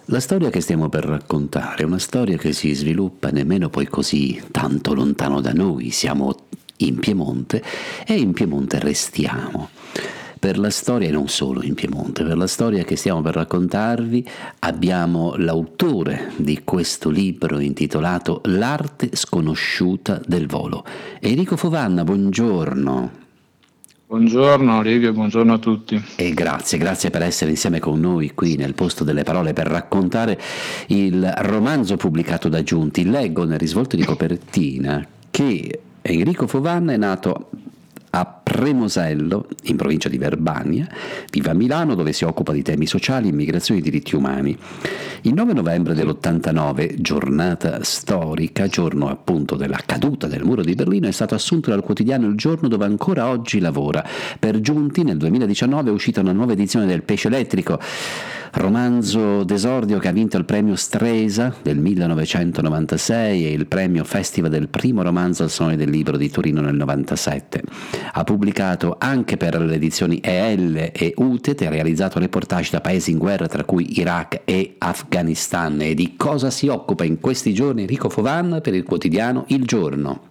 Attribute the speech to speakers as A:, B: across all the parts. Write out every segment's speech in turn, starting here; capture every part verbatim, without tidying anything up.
A: La storia che stiamo per raccontare è una storia che si sviluppa nemmeno poi così tanto lontano da noi, siamo in Piemonte e in Piemonte restiamo. Per la storia, e non solo in Piemonte, per la storia che stiamo per raccontarvi abbiamo l'autore di questo libro intitolato L'arte sconosciuta del volo. Enrico Fovanna, buongiorno.
B: Buongiorno Livio, buongiorno a tutti.
A: E grazie, grazie per essere insieme con noi qui nel Posto delle Parole per raccontare il romanzo pubblicato da Giunti. Leggo nel risvolto di copertina che Enrico Fovanna è nato a Premosello, in provincia di Verbania, vive a Milano dove si occupa di temi sociali, immigrazione e diritti umani. Il nove novembre dell'ottantanove, giornata storica, giorno appunto della caduta del muro di Berlino, è stato assunto dal quotidiano Il Giorno dove ancora oggi lavora. Per Giunti nel duemiladiciannove è uscita una nuova edizione del Pesce Elettrico, romanzo d'esordio che ha vinto il premio Stresa del millenovecentonovantasei e il premio Festival del primo romanzo al Salone del Libro di Torino nel novantasette. Ha pubblicato anche per le edizioni E L e Utet, ha realizzato reportage da paesi in guerra tra cui Iraq e Afghanistan. E di cosa si occupa in questi giorni Enrico Fovanna per il quotidiano Il Giorno?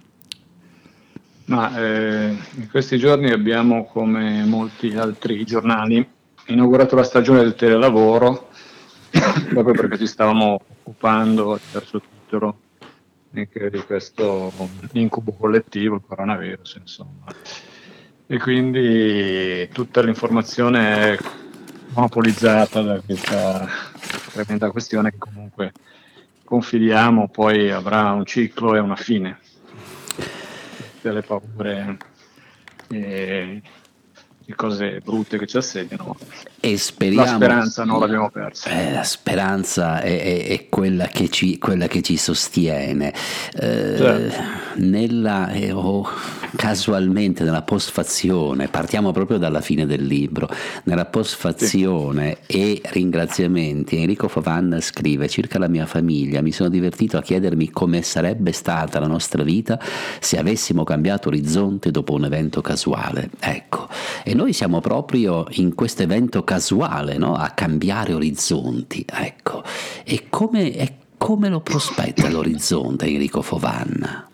B: Ma eh, in questi giorni abbiamo, come molti altri giornali, inaugurato la stagione del telelavoro proprio perché ci stavamo occupando attraverso Twitter anche di questo incubo collettivo, il coronavirus, insomma. E quindi tutta l'informazione è monopolizzata da questa tremenda questione che comunque confidiamo poi avrà un ciclo e una fine. Tutte le paure e le cose brutte che ci assediano,
A: E
B: la
A: speriamo,
B: speranza non l'abbiamo persa.
A: eh, la speranza è, è- è quella che ci, quella che ci sostiene. Eh,
B: Certo.
A: nella, eh, oh, casualmente nella postfazione, partiamo proprio dalla fine del libro, nella
B: Sì.
A: postfazione e ringraziamenti, Enrico Fovanna scrive: circa la mia famiglia, mi sono divertito a chiedermi come sarebbe stata la nostra vita se avessimo cambiato orizzonte dopo un evento casuale. Ecco, e noi siamo proprio in questo evento casuale, no? A cambiare orizzonti, ecco. E come, e come lo prospetta l'orizzonte Enrico Fovanna?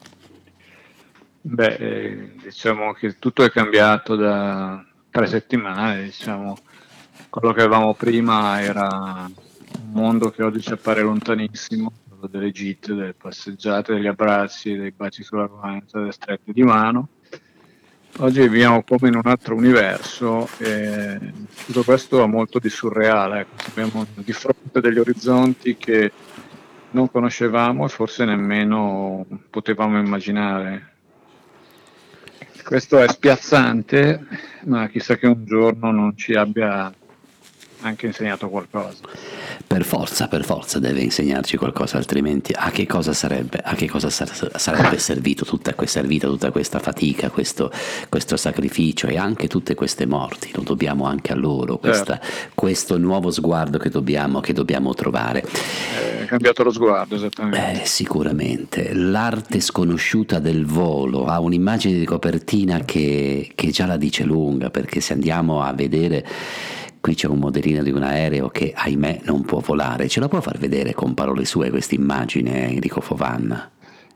B: Beh, eh, diciamo che tutto è cambiato da tre settimane, diciamo. Quello che avevamo prima era un mondo che oggi ci appare lontanissimo, quello delle gite, delle passeggiate, degli abbracci, dei baci sulla guancia, delle strette di mano. Oggi viviamo come in un altro universo e tutto questo ha molto di surreale, ecco. Abbiamo di fronte degli orizzonti che non conoscevamo e forse nemmeno potevamo immaginare. Questo è spiazzante, ma chissà che un giorno non ci abbia anche insegnato qualcosa.
A: Per forza, per forza deve insegnarci qualcosa, altrimenti a che cosa sarebbe, a che cosa sar- sarebbe servito tutta questa vita, tutta questa fatica, questo, questo sacrificio e anche tutte queste morti? Lo dobbiamo anche a loro, questa-
B: Certo,
A: questo nuovo sguardo che dobbiamo, che dobbiamo trovare.
B: è cambiato lo sguardo,
A: Eh,
B: esattamente.
A: sicuramente, l'arte sconosciuta del volo ha un'immagine di copertina che, che già la dice lunga, perché se andiamo a vedere, qui c'è un modellino di un aereo che ahimè non può volare, ce la può far vedere con parole sue questa immagine, Enrico Fovanna?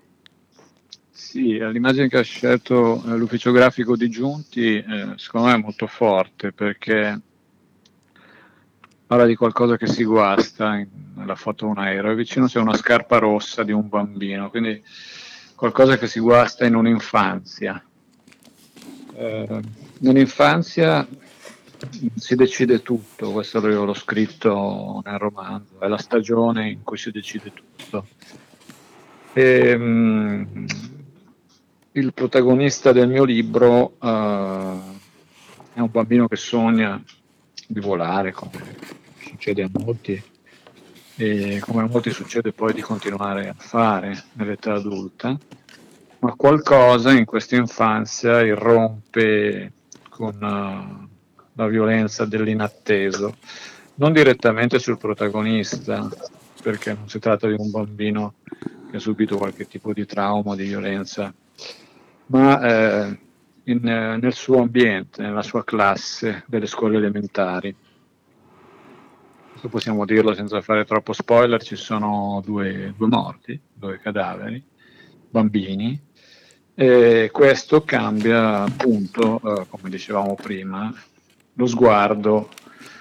B: Sì, l'immagine che ha scelto eh, l'ufficio grafico di Giunti, eh, secondo me è molto forte perché parla di qualcosa che si guasta in- nella foto di un aereo e vicino c'è una scarpa rossa di un bambino, quindi qualcosa che si guasta in un'infanzia. Eh, Nell'infanzia si decide tutto, questo avevo l'ho scritto nel romanzo, è la stagione in cui si decide tutto. E, mh, il protagonista del mio libro eh, è un bambino che sogna di volare, come succede a molti, e come a molti succede poi di continuare a fare nell'età adulta, ma qualcosa in questa infanzia irrompe con uh, la violenza dell'inatteso, non direttamente sul protagonista, perché non si tratta di un bambino che ha subito qualche tipo di trauma, di violenza, ma eh, in, eh, nel suo ambiente, nella sua classe delle scuole elementari. questo possiamo dirlo senza fare troppo spoiler, ci sono due, due morti, due cadaveri, bambini, e questo cambia appunto, eh, come dicevamo prima, lo sguardo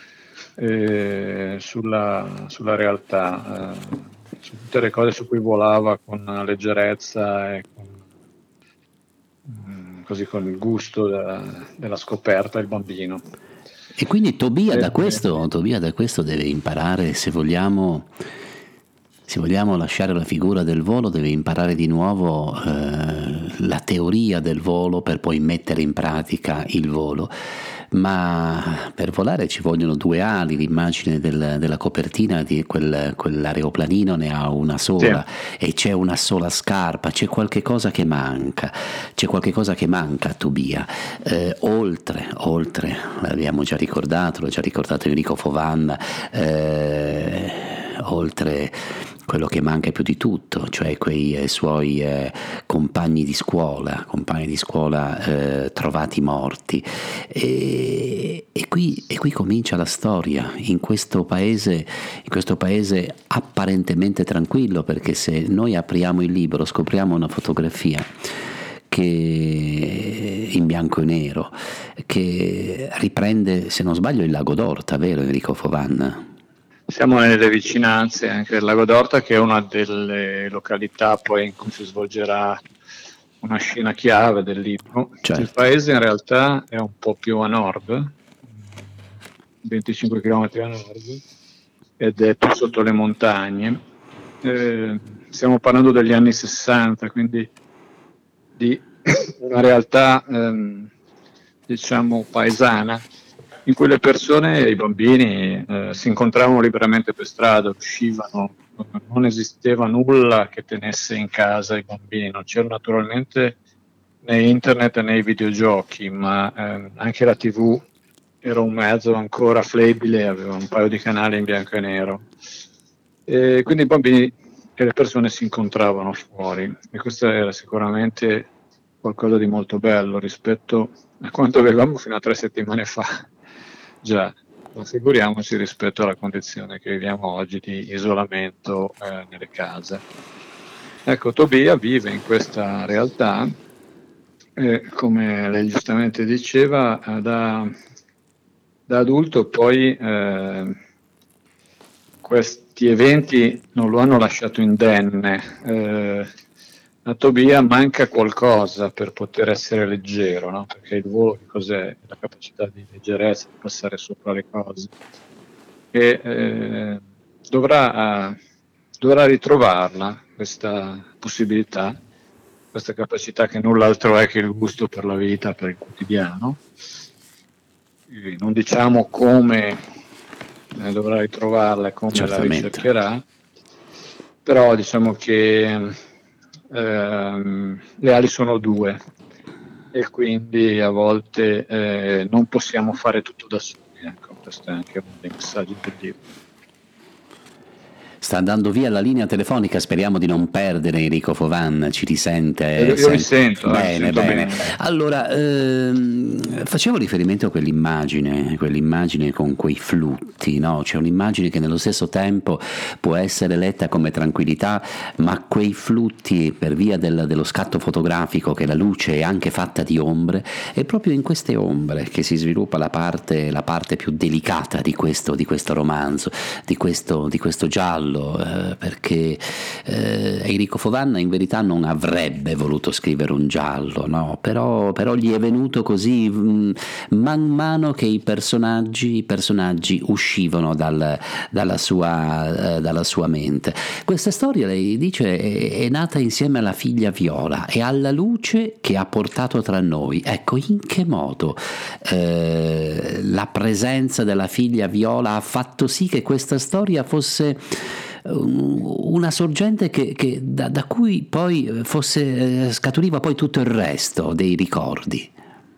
B: eh, sulla, sulla realtà, eh, su tutte le cose su cui volava con leggerezza e con, mm, così con il gusto della, della scoperta il bambino.
A: E quindi Tobia
B: Eh,
A: da questo, Tobia da questo deve imparare, se vogliamo, se vogliamo lasciare la figura del volo, deve imparare di nuovo eh, la teoria del volo per poi mettere in pratica il volo. Ma per volare ci vogliono due ali, l'immagine del, della copertina di quel, quell'aeroplanino ne ha una sola,
B: sì.
A: e c'è una sola scarpa, c'è qualche cosa che manca, c'è qualche cosa che manca a Tobia, eh, oltre, oltre, l'abbiamo già ricordato, l'ho già ricordato Enrico Fovan, eh, oltre quello che manca più di tutto, cioè quei eh, suoi eh, compagni di scuola, compagni di scuola eh, trovati morti. E, e, qui, e qui comincia la storia, in questo paese, in questo paese apparentemente tranquillo, perché se noi apriamo il libro scopriamo una fotografia che in bianco e nero, che riprende, se non sbaglio, il lago d'Orta, vero Enrico Fovan?
B: Siamo nelle vicinanze anche del Lago d'Orta, che è una delle località poi in cui si svolgerà una scena chiave del libro.
A: Certo.
B: Il paese in realtà è un po' più a nord, venticinque chilometri a nord, ed è più sotto le montagne. Eh, stiamo parlando degli anni sessanta, quindi di una realtà ehm, diciamo paesana, in cui le persone e i bambini eh, si incontravano liberamente per strada, uscivano, non esisteva nulla che tenesse in casa i bambini, non c'era naturalmente né internet né i videogiochi, ma eh, anche la tivù era un mezzo ancora flebile, aveva un paio di canali in bianco e nero. E quindi i bambini e le persone si incontravano fuori, e questo era sicuramente qualcosa di molto bello rispetto a quanto avevamo fino a tre settimane fa. Già, ma figuriamoci rispetto alla condizione che viviamo oggi di isolamento eh, nelle case. Ecco, Tobia vive in questa realtà, eh, come lei giustamente diceva, eh, da, da adulto poi eh, questi eventi non lo hanno lasciato indenne. Eh, a Tobia manca qualcosa per poter essere leggero, no? Perché il volo che cos'è? La capacità di leggerezza, di passare sopra le cose. E eh, dovrà, eh, dovrà ritrovarla, questa possibilità, questa capacità che null'altro è che il gusto per la vita, per il quotidiano. E non diciamo come eh, dovrà ritrovarla e come
A: Certamente.
B: la ricercherà, però diciamo che ehm, le ali sono due e quindi a volte eh, non possiamo fare tutto da soli. Ecco, questo è anche uno dei messaggi del libro.
A: Sta andando via la linea telefonica, speriamo di non perdere Enrico Fovan, ci risente?
B: Io, io mi sento,
A: bene,
B: eh, mi sento
A: bene.
B: bene.
A: Allora, ehm, facevo riferimento a quell'immagine, quell'immagine con quei flutti, no? C'è un'immagine che nello stesso tempo può essere letta come tranquillità, ma quei flutti, per via del, dello scatto fotografico, che la luce è anche fatta di ombre, è proprio in queste ombre che si sviluppa la parte, la parte più delicata di questo, di questo romanzo, di questo, di questo giallo. Eh, perché eh, Enrico Fovan in verità non avrebbe voluto scrivere un giallo, no? però, però gli è venuto così mh, man mano che i personaggi, i personaggi uscivano dal, dalla, sua, eh, dalla sua mente. Questa storia, lei dice, è, è nata insieme alla figlia Viola e alla luce che ha portato tra noi. Ecco, in che modo eh, la presenza della figlia Viola ha fatto sì che questa storia fosse una sorgente che, che da, da cui poi fosse scaturiva poi tutto il resto dei ricordi?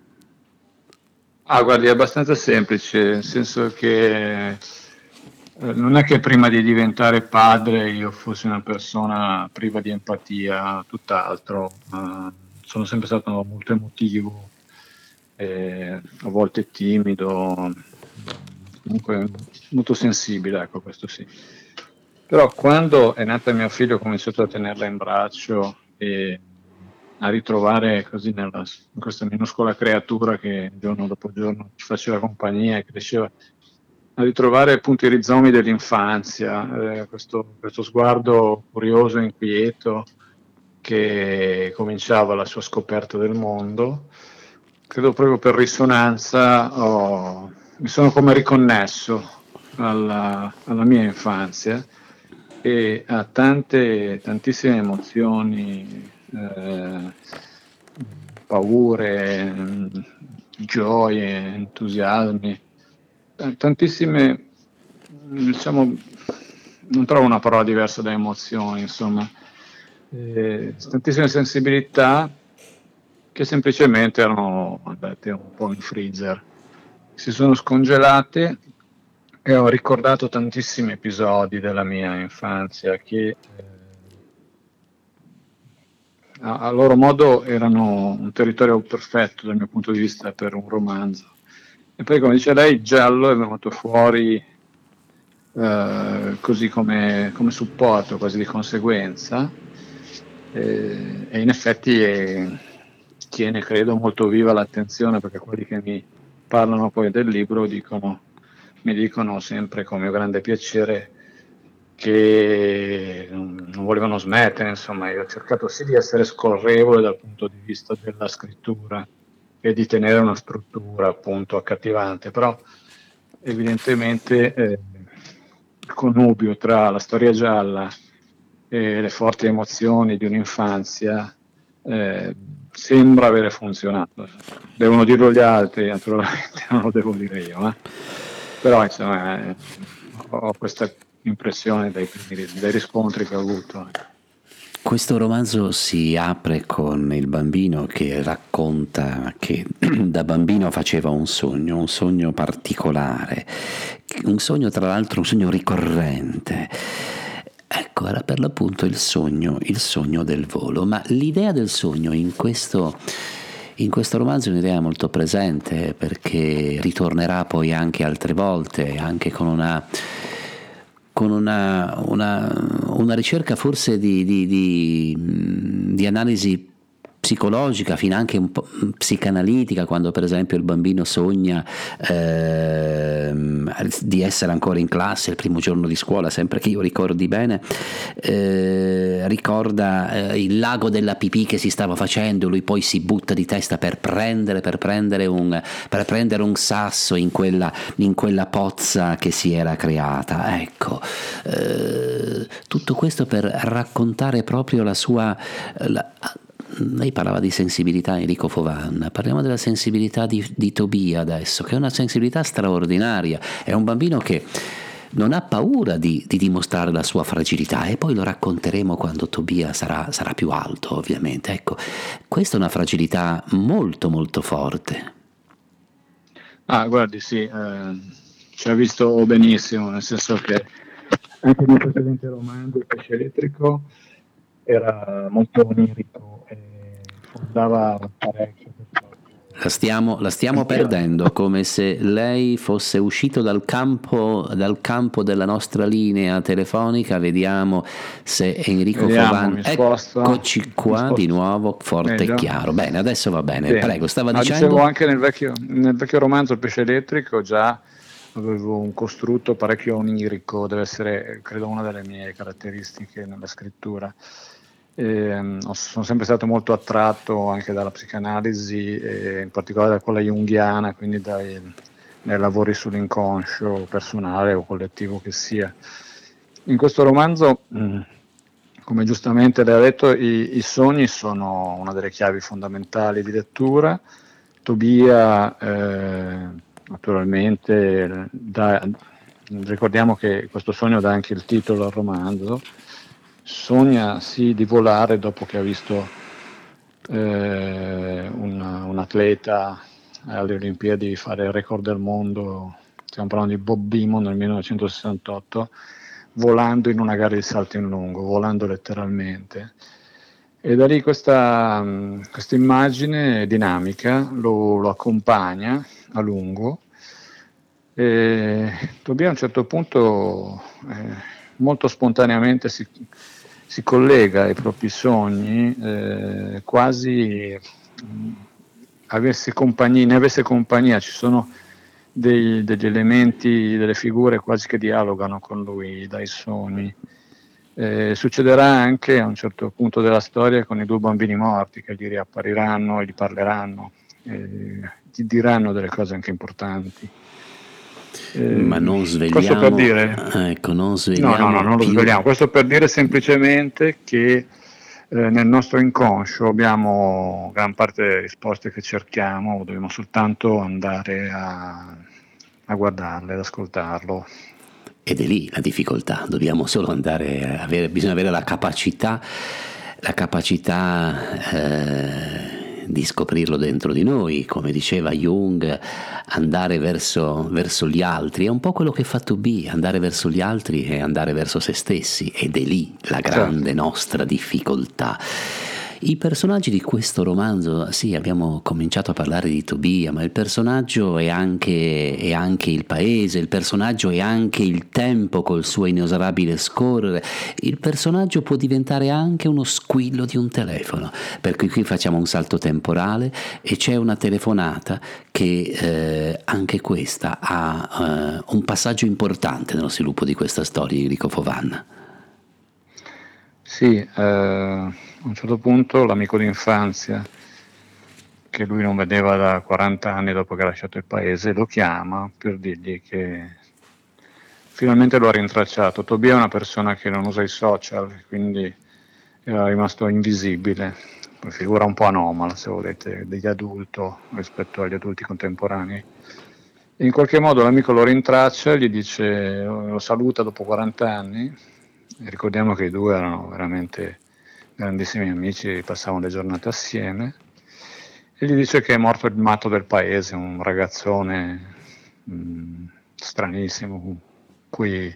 B: Ah, guardi, è abbastanza semplice, nel senso che eh, non è che prima di diventare padre io fossi una persona priva di empatia, tutt'altro. Eh, sono sempre stato molto emotivo, eh, a volte timido, comunque molto sensibile, ecco, questo sì. Però quando è nata mio figlio ho cominciato a tenerla in braccio e a ritrovare così nella, in questa minuscola creatura che giorno dopo giorno ci faceva compagnia e cresceva, a ritrovare appunto i rizomi dell'infanzia, eh, questo, questo sguardo curioso e inquieto che cominciava la sua scoperta del mondo. Credo proprio per risonanza ho, mi sono come riconnesso alla, alla mia infanzia e a tante, tantissime emozioni, eh, paure, gioie, entusiasmi, eh, tantissime, diciamo, non trovo una parola diversa da emozioni, insomma, eh, tantissime sensibilità che semplicemente erano andate un po' in freezer, si sono scongelate e ho ricordato tantissimi episodi della mia infanzia che eh, a, a loro modo erano un territorio perfetto dal mio punto di vista per un romanzo. E poi, come dice lei, il giallo è venuto fuori eh, così come, come supporto, quasi di conseguenza, eh, e in effetti eh, tiene, credo, molto viva l'attenzione, perché quelli che mi parlano poi del libro dicono, mi dicono sempre con mio grande piacere che non, non volevano smettere, insomma, io ho cercato sì di essere scorrevole dal punto di vista della scrittura e di tenere una struttura appunto accattivante, però evidentemente eh, il connubio tra la storia gialla e le forti emozioni di un'infanzia eh, sembra avere funzionato. Devono dirlo gli altri, naturalmente non lo devo dire io, eh. Però insomma eh, ho questa impressione dai, primi, dai riscontri che ho avuto.
A: Questo romanzo si apre con il bambino che racconta che da bambino faceva un sogno, un sogno particolare, un sogno tra l'altro un sogno ricorrente. Ecco, era per l'appunto il sogno, il sogno del volo, ma l'idea del sogno in questo, in questo romanzo è un'idea molto presente perché ritornerà poi anche altre volte, anche con una con una, una, una ricerca forse di, di, di, di analisi psicologica, finanche un po' psicanalitica, quando per esempio il bambino sogna eh, di essere ancora in classe il primo giorno di scuola, sempre che io ricordi bene, eh, ricorda eh, il lago della pipì che si stava facendo, lui poi si butta di testa per prendere, per prendere, un, per prendere un sasso in quella, in quella pozza che si era creata. Ecco, eh, tutto questo per raccontare proprio la sua... La, lei parlava di sensibilità, Enrico Fovan, parliamo della sensibilità di, di Tobia adesso, che è una sensibilità straordinaria, è un bambino che non ha paura di, di dimostrare la sua fragilità e poi lo racconteremo quando Tobia sarà, sarà più alto, ovviamente. Ecco, questa è una fragilità molto molto forte.
B: Ah, guardi, sì, eh, ci ha visto benissimo, nel senso che anche nel precedente romanzo, Il pesce elettrico, era molto onirico e fondava parecchio.
A: La stiamo, la stiamo perdendo, come se lei fosse uscito dal campo, dal campo della nostra linea telefonica. Vediamo se Enrico
B: Vediamo,
A: Fovan...
B: mi sposto,
A: Eccoci
B: mi
A: qua di
B: sposto.
A: nuovo, forte e
B: Meglio?
A: chiaro. Bene, adesso va bene.
B: Sì.
A: Prego, stava
B: Ah, dicevo
A: dicendo...
B: anche nel vecchio, nel vecchio romanzo Il pesce elettrico già avevo un costrutto parecchio onirico, deve essere credo una delle mie caratteristiche nella scrittura. E, um, sono sempre stato molto attratto anche dalla psicanalisi e in particolare da quella junghiana, quindi dai, dai lavori sull'inconscio personale o collettivo che sia. In questo romanzo, mh, come giustamente lei ha detto, i, i sogni sono una delle chiavi fondamentali di lettura. Tobia, eh, naturalmente, dà, ricordiamo che questo sogno dà anche il titolo al romanzo, sogna sì di volare dopo che ha visto eh, un, un atleta alle Olimpiadi fare il record del mondo, stiamo parlando di Bob Beamon nel millenovecentosessantotto, volando in una gara di salto in lungo, volando letteralmente. E da lì questa, questa immagine dinamica lo, lo accompagna a lungo E Tobia a un certo punto eh, molto spontaneamente si, si collega ai propri sogni, eh, quasi mh, avesse compagnia, ne avesse compagnia. Ci sono dei, degli elementi, delle figure quasi che dialogano con lui dai sogni. Eh, succederà anche a un certo punto della storia con i due bambini morti che gli riappariranno e gli parleranno, eh, gli diranno delle cose anche importanti.
A: Ma
B: Eh,
A: non
B: questo per
A: svegliamo,
B: dire,
A: ecco, non
B: no, no, no,
A: svegliamo
B: non lo
A: più.
B: svegliamo, questo per dire semplicemente che eh, nel nostro inconscio abbiamo gran parte delle risposte che cerchiamo, dobbiamo soltanto andare a, a guardarle, ad ascoltarlo.
A: Ed è lì la difficoltà, dobbiamo solo andare a avere, bisogna avere la capacità, la capacità eh, di scoprirlo dentro di noi, come diceva Jung, andare verso, verso gli altri, è un po' quello che fa to be, andare verso gli altri e andare verso se stessi, ed è lì la grande
B: Certo.
A: nostra difficoltà. I personaggi di questo romanzo, sì, abbiamo cominciato a parlare di Tobia, ma il personaggio è anche, è anche il paese, il personaggio è anche il tempo col suo inesorabile scorrere, il personaggio può diventare anche uno squillo di un telefono, per cui qui facciamo un salto temporale e c'è una telefonata che eh, anche questa ha eh, un passaggio importante nello sviluppo di questa storia di Enrico Fovan.
B: Sì, eh, a un certo punto l'amico d'infanzia, che lui non vedeva da quaranta anni dopo che ha lasciato il paese, lo chiama per dirgli che finalmente lo ha rintracciato. Tobia è una persona che non usa i social, quindi era rimasto invisibile, una figura un po' anomala, se volete, degli adulti rispetto agli adulti contemporanei. E in qualche modo l'amico lo rintraccia, gli dice, lo saluta dopo quaranta anni, e ricordiamo che i due erano veramente grandissimi amici, passavano le giornate assieme, e gli dice che è morto il matto del paese, un ragazzone mh, stranissimo, con cui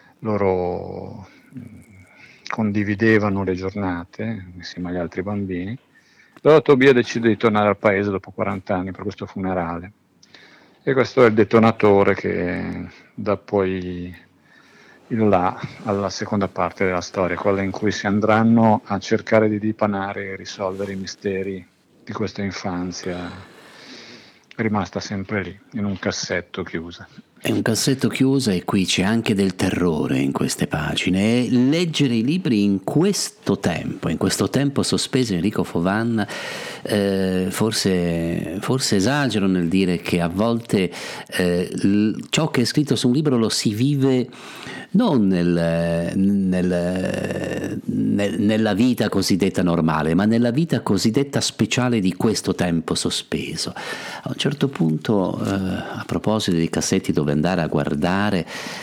B: loro mh, condividevano le giornate insieme agli altri bambini. Allora Tobia decide di tornare al paese dopo quaranta anni per questo funerale. E questo è il detonatore che dà poi il là alla seconda parte della storia, quella in cui si andranno a cercare di dipanare e risolvere i misteri di questa infanzia rimasta sempre lì, in un cassetto chiusa.
A: È un cassetto chiuso e qui c'è anche del terrore in queste pagine, e leggere i libri in questo tempo, in questo tempo sospeso Enrico Fovan, eh, forse, forse esagero nel dire che a volte eh, l- ciò che è scritto su un libro lo si vive non nel, nel, nel, nella vita cosiddetta normale, ma nella vita cosiddetta speciale di questo tempo sospeso. A un certo punto, eh, a proposito di cassetti dove andare a guardare,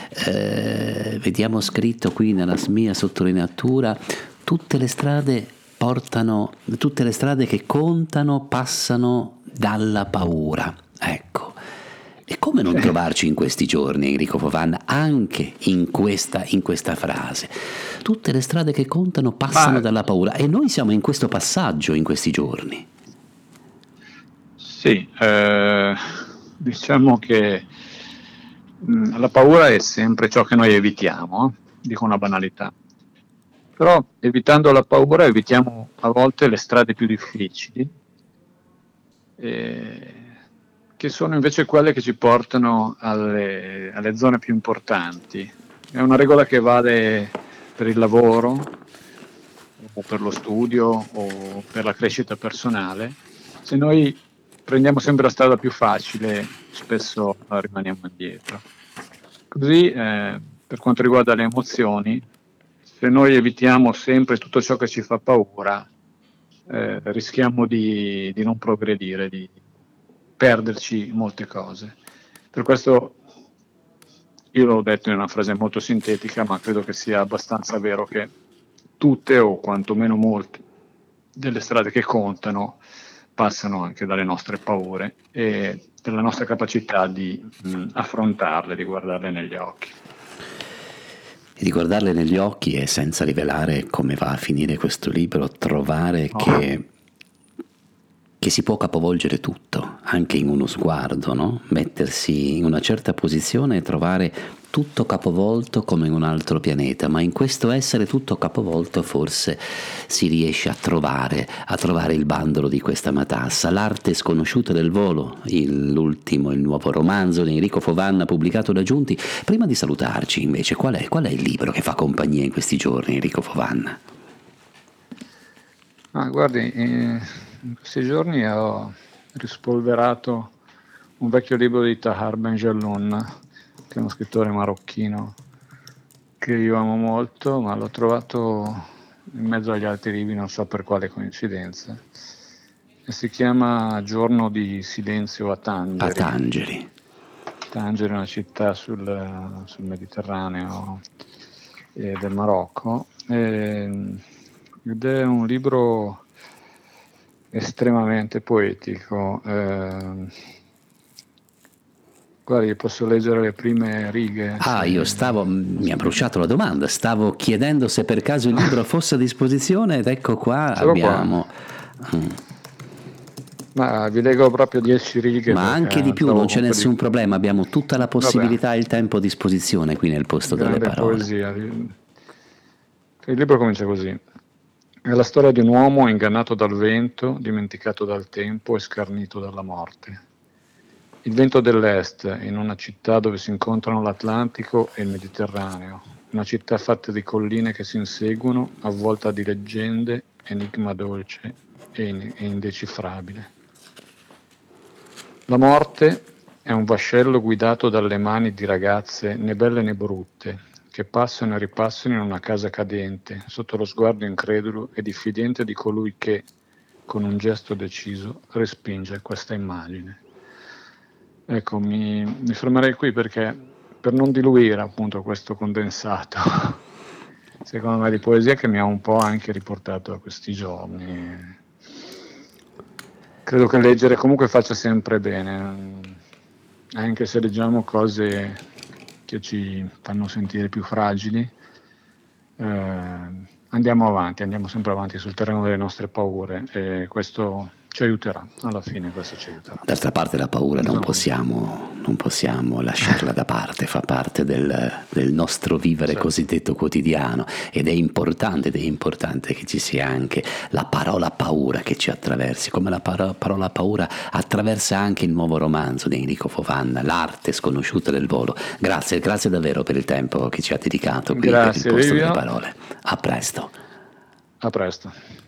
A: eh, vediamo scritto qui nella mia sottolineatura: tutte le strade portano, tutte le strade che contano passano dalla paura. Ecco. E come non trovarci in questi giorni, Enrico Fovan, anche in questa, in questa frase? Tutte le strade che contano passano
B: Ma
A: dalla paura, e noi siamo in questo passaggio in questi giorni.
B: sì, eh, diciamo che mh, la paura è sempre ciò che noi evitiamo, eh? Dico una banalità. Però evitando la paura evitiamo a volte le strade più difficili, eh, che sono invece quelle che ci portano alle, alle zone più importanti. È una regola che vale per il lavoro, o per lo studio, o per la crescita personale. Se noi prendiamo sempre la strada più facile, spesso rimaniamo indietro. Così, eh, per quanto riguarda le emozioni, se noi evitiamo sempre tutto ciò che ci fa paura, eh, rischiamo di, di non progredire, di perderci molte cose. Per questo io l'ho detto in una frase molto sintetica, ma credo che sia abbastanza vero che tutte, o quantomeno molte, delle strade che contano passano anche dalle nostre paure e dalla nostra capacità di mh, affrontarle, di guardarle negli occhi.
A: E di guardarle negli occhi e, senza rivelare come va a finire questo libro, trovare
B: Oh.
A: che, che si può capovolgere tutto, anche in uno sguardo, no? Mettersi in una certa posizione e trovare tutto capovolto come in un altro pianeta, ma in questo essere tutto capovolto forse si riesce a trovare, a trovare il bandolo di questa matassa. L'arte sconosciuta del volo, il, l'ultimo, il nuovo romanzo di Enrico Fovanna pubblicato da Giunti. Prima di salutarci invece, qual è, qual è il libro che fa compagnia in questi giorni, Enrico Fovanna?
B: Ah, guardi, in questi giorni ho rispolverato un vecchio libro di Tahar Benjelloun, che è uno scrittore marocchino che io amo molto, ma l'ho trovato in mezzo agli altri libri, non so per quale coincidenza, e si chiama Giorno di silenzio a Tangeri.
A: A Tangeri.
B: Tangeri è una città sul, sul Mediterraneo eh, del Marocco, e, ed è un libro estremamente poetico. Eh, guardi, posso leggere le prime righe?
A: Ah,
B: se...
A: io stavo, mi ha bruciato la domanda, stavo chiedendo se per caso il libro fosse a disposizione ed ecco qua
B: Solo
A: abbiamo...
B: Qua. Ma vi leggo proprio dieci righe.
A: Ma anche di più, non c'è nessun
B: di...
A: problema, abbiamo tutta la possibilità e il tempo a disposizione qui nel posto
B: Grande
A: delle parole.
B: Poesia. Il libro comincia così. È la storia di un uomo ingannato dal vento, dimenticato dal tempo e scarnito dalla morte. Il vento dell'est, in una città dove si incontrano l'Atlantico e il Mediterraneo, una città fatta di colline che si inseguono, avvolta di leggende, enigma dolce e indecifrabile. La morte è un vascello guidato dalle mani di ragazze né belle né brutte, che passano e ripassano in una casa cadente, sotto lo sguardo incredulo e diffidente di colui che, con un gesto deciso, respinge questa immagine. Ecco, mi, mi fermerei qui perché, per non diluire appunto questo condensato, secondo me, di poesia che mi ha un po' anche riportato a questi giorni. Credo che leggere comunque faccia sempre bene, anche se leggiamo cose che ci fanno sentire più fragili. Eh, andiamo avanti, andiamo sempre avanti sul terreno delle nostre paure e questo ci aiuterà, alla fine questo ci aiuterà.
A: D'altra parte la paura non possiamo, non possiamo lasciarla da parte, fa parte del, del nostro vivere certo. Cosiddetto quotidiano, ed è importante, ed è importante che ci sia anche la parola paura che ci attraversi, come la paro- parola paura attraversa anche il nuovo romanzo di Enrico Fovanna, L'arte sconosciuta del volo. Grazie, grazie davvero per il tempo che ci ha dedicato qui. Grazie, per il posto delle parole. A presto.
B: A presto.